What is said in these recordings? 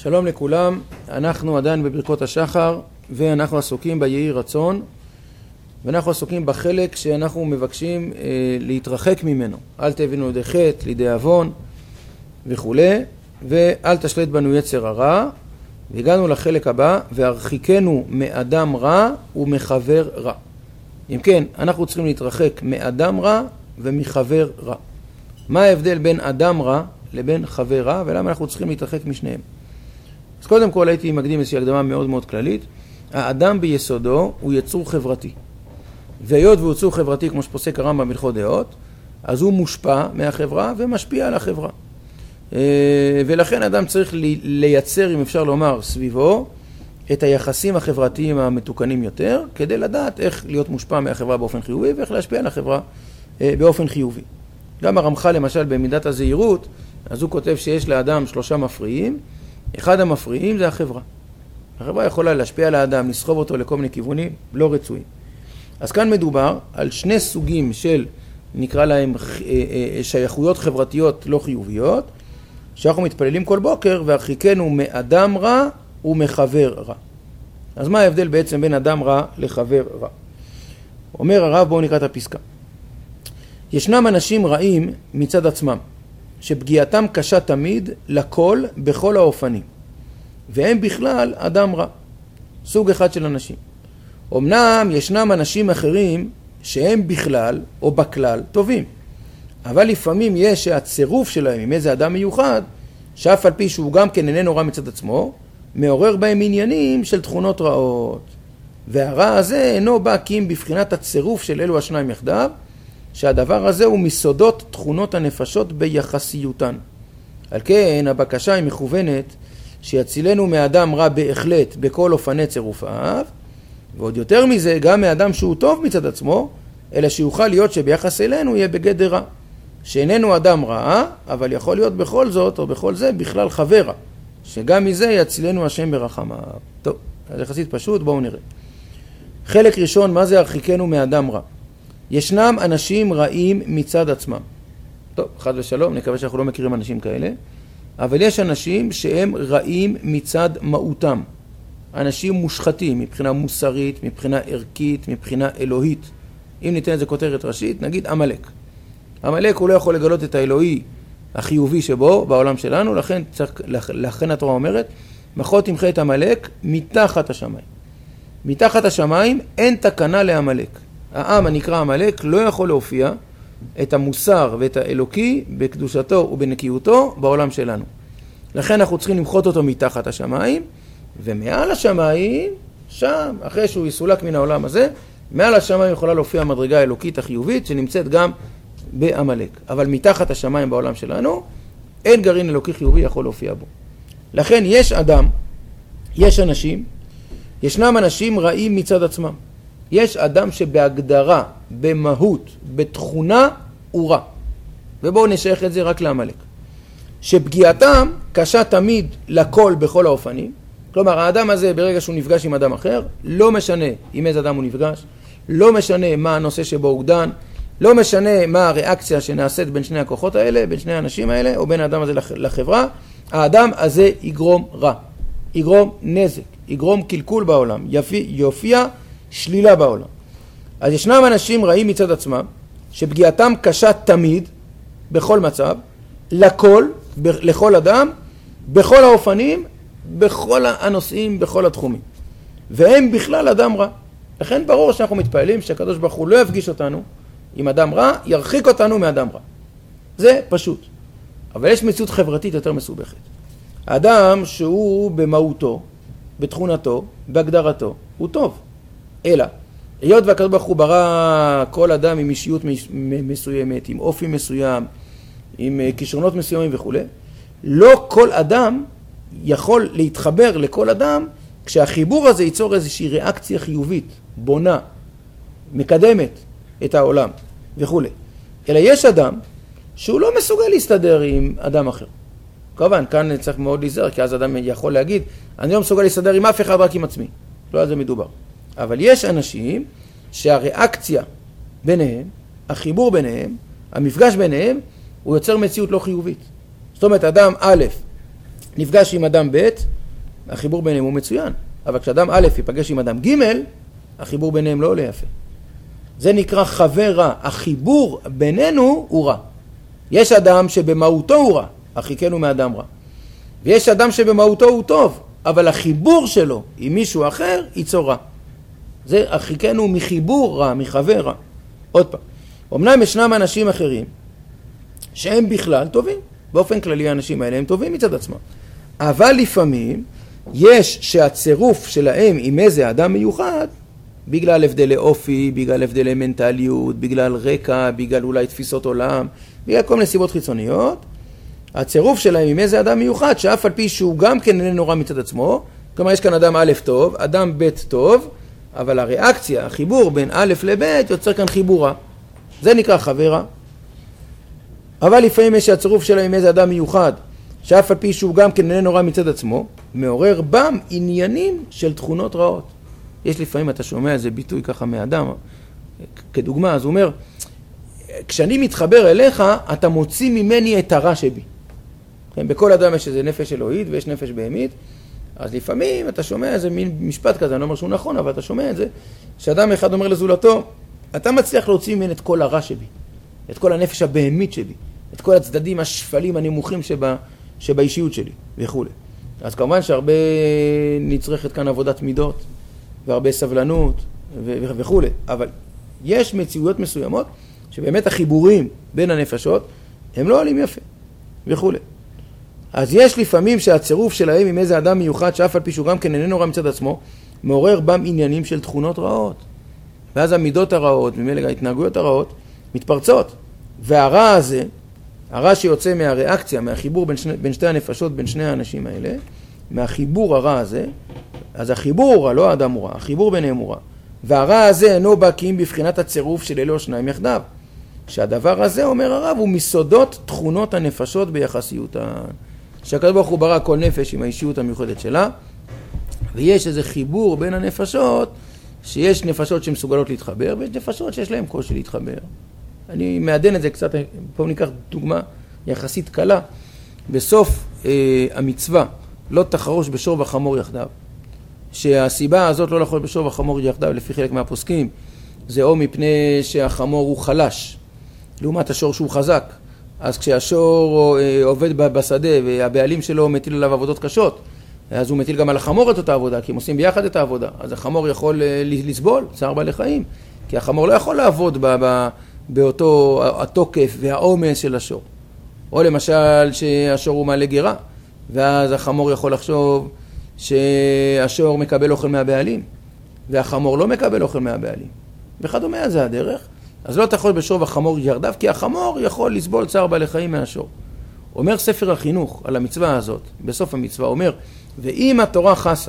שלום לכולם, אנחנו עדיין בברכות השחר ואנחנו עסוקים ביהי רצון ואנחנו עסוקים בחלק שאנחנו מבקשים להתרחק ממנו. אל תבינו לידי חטא, לידי עוון וכו', ואל תשלט בנו יצר הרע. והגענו לחלק הבא, והרחיקנו מאדם רע ומחבר רע. אם כן, אנחנו צריכים להתרחק מאדם רע ומחבר רע. מה ההבדל בין אדם רע לבין חבר רע, ולמה אנחנו צריכים להתרחק משניהם? אז קודם כל הייתי מקדים איזושהי הקדמה מאוד מאוד כללית. האדם ביסודו הוא יצור חברתי. והיות והוא יצור חברתי, כמו שפוסק הרמב"ם בהלכות דעות, אז הוא מושפע מהחברה ומשפיע על החברה. ולכן אדם צריך לייצר, אם אפשר לומר, סביבו את היחסים החברתיים המתוקנים יותר, כדי לדעת איך להיות מושפע מהחברה באופן חיובי ואיך להשפיע על החברה באופן חיובי. גם הרמח"ל למשל במידת הזהירות, אז הוא כותב שיש לאדם 3 מפריעים. אחד המפריעים זה החברה. החברה יכולה להשפיע על האדם, לסחוב אותו לכל מיני כיוונים לא רצויים. אז כאן מדובר על 2 סוגים של, נקרא להם, שייכויות חברתיות לא חיוביות, שאנחנו מתפללים כל בוקר, והרחיקנו מאדם רע ומחבר רע. אז מה ההבדל בעצם בין אדם רע לחבר רע? אומר הרב, בואו נקרא את הפסקה. ישנם אנשים רעים מצד עצמם, שפגיעתם קשה תמיד לכל בכל האופנים, והם בכלל אדם רע. סוג אחד של אנשים. אמנם ישנם אנשים אחרים שהם בכלל או בכלל טובים, אבל לפעמים יש שהצירוף שלהם עם איזה אדם מיוחד, שאף על פי שהוא גם כן איננו רע מצד עצמו, מעורר בהם עניינים של תכונות רעות. והרע הזה אינו בא כי אם בבחינת הצירוף של אלו השניים יחדיו, שהדבר הזה הוא מסודות תכונות הנפשות ביחסיותן. על כן הבקשה היא מכוונת שיצילנו מאדם רע בהחלט בכל אופני צירופיו, ועוד יותר מזה גם מאדם שהוא טוב מצד עצמו, אלא שיוכל להיות שביחס אלינו יהיה בגדר רע. שאיננו אדם רע, אבל יכול להיות בכל זאת או בכל זה בכלל חבר רע, שגם מזה יצילנו השם ברחמיו. טוב, אז יחסית פשוט, בואו נראה. חלק ראשון, מה זה הרחיקנו מאדם רע? ישנם אנשים רעים מצד עצמם. טוב, חד ושלום, נקווה שאנחנו לא מכירים אנשים כאלה, אבל יש אנשים שהם רעים מצד מהותם. אנשים מושחתים מבחינה מוסרית, מבחינה ערכית, מבחינה אלוהית. אם ניתן איזה כותרת ראשית, נגיד עמלק. עמלק הוא לא יכול לגלות את האלוהי החיובי שבו בעולם שלנו, לכן התורה אומרת, מחות תמחה את עמלק מתחת השמיים. מתחת השמיים אין תקנה לעמלק. העם הנקרא עמלק לא יכול להופיע את המוסר ואת האלוקי בקדושתו ובנקיותו בעולם שלנו. לכן אנחנו צריכים למחות אותו מתחת השמיים, ומעל השמיים, שם, אחרי שהוא יסולק מן העולם הזה, מעל השמיים יכולה להופיע המדרגה האלוקית החיובית שנמצאת גם בעמלק. אבל מתחת השמיים בעולם שלנו, אין גרעין אלוקי חיובי יכול להופיע בו. לכן יש אנשים, ישנם אנשים רעים מצד עצמם. יש אדם שבהגדרה, במהות, בתכונה, הוא רע. ובואו נשייך את זה רק לעמלק. שפגיעתם קשה תמיד לכל בכל האופנים. כלומר, האדם הזה ברגע שהוא נפגש עם אדם אחר, לא משנה עם איזה אדם הוא נפגש, לא משנה מה הנושא שבו הוא דן, לא משנה מה הריאקציה שנעשית בין שני הכוחות האלה, בין שני האנשים האלה, או בין האדם הזה לחברה, האדם הזה יגרום רע, יגרום נזק, יגרום קלקול בעולם, יופיע שלילה בעולם. אז ישנם אנשים רעים מצד עצמם, שפגיעתם קשה תמיד, בכל מצב, לכל אדם, בכל האופנים, בכל הנושאים, בכל התחומים. והם בכלל אדם רע. לכן ברור שאנחנו מתפעלים שהקדוש ברוך הוא לא יפגיש אותנו עם אדם רע, ירחיק אותנו מאדם רע. זה פשוט. אבל יש מציאות חברתית יותר מסובכת. האדם שהוא במהותו, בתכונתו, בהגדרתו, הוא טוב. אלא, היות והקדוש ברוך הוא ברא כל אדם עם אישיות מסוימת, עם אופי מסוים, עם כישרונות מסוימים וכו', לא כל אדם יכול להתחבר לכל אדם, כשהחיבור הזה ייצור איזושהי ריאקציה חיובית, בונה, מקדמת את העולם וכו'. אלא יש אדם שהוא לא מסוגל להסתדר עם אדם אחר. כמובן, כאן צריך מאוד להיזהר, כי אז אדם יכול להגיד, אני לא מסוגל להסתדר עם אף אחד, רק עם עצמי. לא על זה מדובר. אבל יש אנשים שהריאקציה ביניהם, החיבור ביניהם, המפגש ביניהם, הוא יוצר מציאות לא חיובית. זאת אומרת, אדם א' נפגש עם אדם ב', החיבור ביניהם הוא מצוין. אבל כשאדם א' ייפגש עם אדם ג', החיבור ביניהם לא עולה יפה. זה נקרא חבר רע. החיבור בינינו הוא רע. יש אדם שבמהותו הוא רע, הרחיקנו מאדם רע. ויש אדם שבמהותו הוא טוב, אבל החיבור שלו עם מישהו אחר ייצור רע. זה הרחיקנו מחיבור רע, מחבר רע. עוד פעם, אמנם ישנם אנשים אחרים שהם בכלל טובים. באופן כללי האנשים האלה הם טובים מצד עצמם. אבל לפעמים יש שהצירוף שלהם עם איזה אדם מיוחד, בגלל הבדלי אופי, בגלל הבדלי מנטליות, בגלל רקע, בגלל אולי תפיסות עולם, בגלל כל מיני סיבות חיצוניות, הצירוף שלהם עם איזה אדם מיוחד, שאף על פי שהוא גם כן איננו רע מצד עצמו, כלומר יש כאן אדם א' טוב, אדם ב' טוב, אבל הריאקציה, החיבור בין א' לב' יוצר כאן חיבור רע. זה נקרא חבר רע. אבל לפעמים יש שהצירוף שלהם עם איזה אדם מיוחד, שאף על פי שהוא גם כן איננו רע מצד עצמו, מעורר בם עניינים של תכונות רעות. יש לפעמים, אתה שומע איזה ביטוי ככה מאדם, כדוגמה, אז הוא אומר, כשאני מתחבר אליך, אתה מוציא ממני את הרע שבי. בכל אדם יש איזה נפש אלוהית ויש נפש בהמית, אז לפעמים אתה שומע איזה מין משפט כזה, אני לא אומר שהוא נכון, אבל אתה שומע את זה, שאדם אחד אומר לזולתו, אתה מצליח להוציא ממני את כל הרע שבי, את כל הנפש הבהמית שבי, את כל הצדדים השפלים הנמוכים שבאישיות שלי, וכו'. אז כמובן שהרבה נצרכת כאן עבודת מידות, והרבה סבלנות, וכו'. אבל יש מציאויות מסוימות, שבאמת החיבורים בין הנפשות, הם לא עולים יפה, וכו'. אז יש לפעמים שהצירוף שלהם עם איזה אדם מיוחד, שאף על פי שהוא גם כן איננו רע מצד עצמו, מעורר בם עניינים של תכונות רעות. ואז המידות הרעות, ממילא ההתנהגויות הרעות, מתפרצות. והרע הזה, הרע שיוצא מהריאקציה, מהחיבור בין שתי הנפשות, בין שני האנשים האלה, מהחיבור הרע הזה, אז החיבור הוא רע, לא האדם הוא רע, החיבור ביניהם הוא רע. והרע הזה אינו בא כי אם בבחינת הצירוף של אלו שניים יחדיו. שהדבר הזה, אומר הרב, הוא מסודות תכונות הנפשות ביחסיותן. שהקדוש ברוך הוא ברא כל נפש עם האישיות המיוחדת שלה, ויש איזה חיבור בין הנפשות, שיש נפשות שמסוגלות להתחבר, ויש נפשות שיש להם קושי להתחבר. אני מעדן את זה קצת, פה ניקח דוגמה יחסית קלה, בסוף המצווה, לא תחרוש בשור וחמור יחדיו. שהסיבה הזאת לא לאכול בשור וחמור יחדיו, לפי חלק מהפוסקים, זה או מפני שהחמור הוא חלש, לעומת השור שהוא חזק. אז כשהשור עובד בשדה והבעלים שלו מטיל עליו עבודות קשות, אז הוא מטיל גם על החמור את אותה עבודה, כי הם עושים ביחד את העבודה. אז החמור יכול לסבול, צער בעלי חיים, כי החמור לא יכול לעבוד באותו התוקף והעומס של השור. או למשל שהשור הוא מעלה גירה, ואז החמור יכול לחשוב שהשור מקבל אוכל מהבעלים, והחמור לא מקבל אוכל מהבעלים. וכדומה, זה הדרך. אז לא תאכל בשור וחמור יחדיו, כי החמור יכול לסבול צער בעלי חיים מהשור. אומר ספר החינוך על המצווה הזאת, בסוף המצווה, אומר, ואם התורה חסה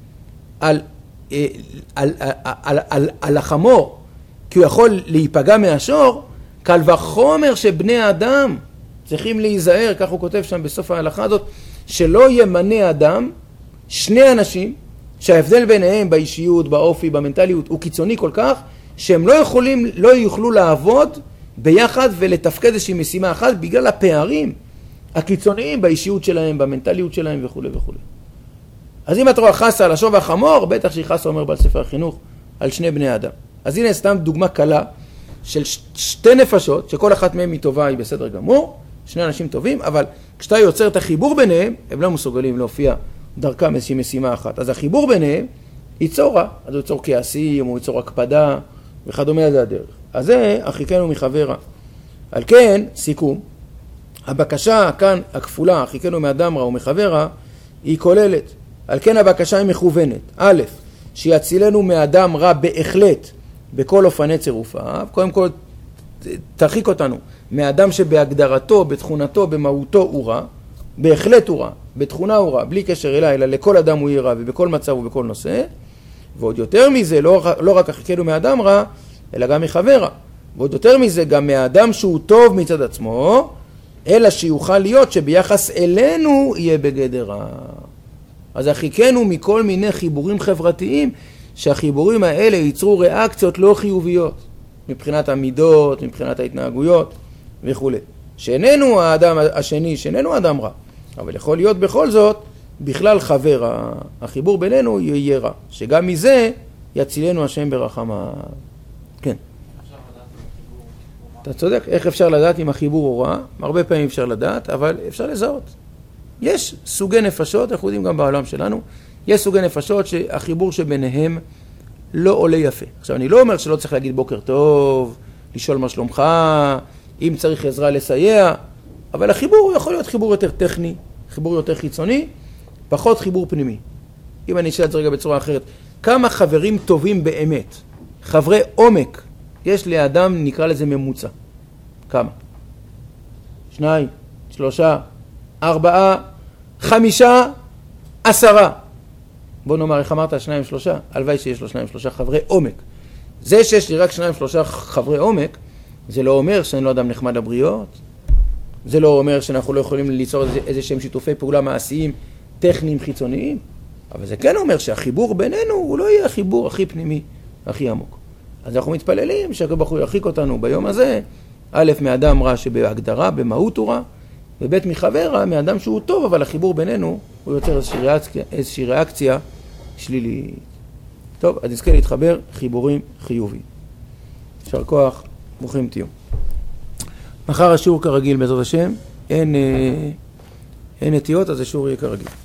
על החמור, כי הוא יכול להיפגע מהשור, קל וחומר שבני אדם צריכים להיזהר, כך הוא כותב שם בסוף ההלכה הזאת, שלא ימנה אדם שני אנשים שההבדל ביניהם באישיות, באופי, במנטליות הוא קיצוני כל כך, שהם לא יוכלו לעבוד ביחד ולתפקד איזושהי משימה אחת בגלל הפערים הקיצוניים באישיות שלהם, במנטליות שלהם וכו' וכו'. אז אם התורה חסה על השור והחמור, בטח שהיא חסה, אומר בעל ספר החינוך, על שני בני אדם. אז הנה סתם דוגמה קלה של שתי נפשות, שכל אחת מהם היא טובה, היא בסדר גמור, שני אנשים טובים, אבל כשאתה יוצר את החיבור ביניהם, הם לא מסוגלים להופיע דרכם איזושהי משימה אחת. אז החיבור ביניהם ייצור רע, אז הוא ייצור כעסים, הוא ייצור הקפדה, וכדומה זה הדרך. אז זה הרחיקנו מחבר רע. על כן, סיכום, הבקשה כאן הכפולה, הרחיקנו מאדם רע ומחבר רע, היא כוללת. על כן הבקשה היא מכוונת. א', שיצילנו מאדם רע בהחלט בכל אופני צירופיו. קודם כל, תרחיק אותנו מאדם שבהגדרתו, בתכונתו, במהותו הוא רע. בהחלט הוא רע, בתכונה הוא רע, בלי קשר אליי, אלא לכל אדם הוא יהיה רע ובכל מצב ובכל נושא. ועוד יותר מזה, לא רק הרחיקנו מאדם רע, אלא גם מחבר רע. ועוד יותר מזה, גם מהאדם שהוא טוב מצד עצמו, אלא שיוכל להיות שביחס אלינו יהיה בגדר רע. אז הרחיקנו מכל מיני חיבורים חברתיים, שהחיבורים האלה ייצרו ריאקציות לא חיוביות, מבחינת המידות, מבחינת ההתנהגויות וכו'. שאיננו האדם השני, שאיננו אדם רע. אבל יכול להיות בכל זאת, בכלל חבר, החיבור בינינו יהיה רע, שגם מזה יצילנו השם ברחמיו. כן. אתה צודק, איך אפשר לדעת אם החיבור הוא רע? הרבה פעמים אפשר לדעת, אבל אפשר לזהות. יש סוגי נפשות, אנחנו יודעים גם בעולם שלנו, יש סוגי נפשות שהחיבור שביניהם לא עולה יפה. עכשיו, אני לא אומר שלא צריך להגיד בוקר טוב, לשאול מה שלומך, אם צריך עזרה לסייע, אבל החיבור הוא יכול להיות חיבור יותר טכני, חיבור יותר חיצוני, פחות חיבור פנימי. אם אני אשאל את זה רגע בצורה אחרת, כמה חברים טובים באמת, חברי עומק, יש לאדם, נקרא לזה ממוצע? כמה? 2, 3, 4, 5, 10. בוא נאמר, איך אמרת? 2, 3? הלוואי שיש לו 2, 3 חברי עומק. זה שיש לי רק 2, 3 חברי עומק, זה לא אומר שאני לא אדם נחמד לבריות, זה לא אומר שאנחנו לא יכולים ליצור איזה שהם שיתופי פעולה מעשיים, טכניים, חיצוניים, אבל זה כן אומר שהחיבור בינינו הוא לא יהיה החיבור הכי פנימי, הכי עמוק. אז אנחנו מתפללים שהקדוש ברוך הוא ירחיק אותנו ביום הזה, א', מאדם רע שבהגדרה, במהות הוא רע, וב', מחבר רע, מאדם שהוא טוב, אבל החיבור בינינו הוא יוצר איזושהי ריאקציה שלילית. טוב, אז נזכה להתחבר חיבורים חיוביים. יישר כוח, ברוכים תהיו. מחר השיעור כרגיל בעזרת השם, אין נטיות, אז השיעור יהיה כרגיל.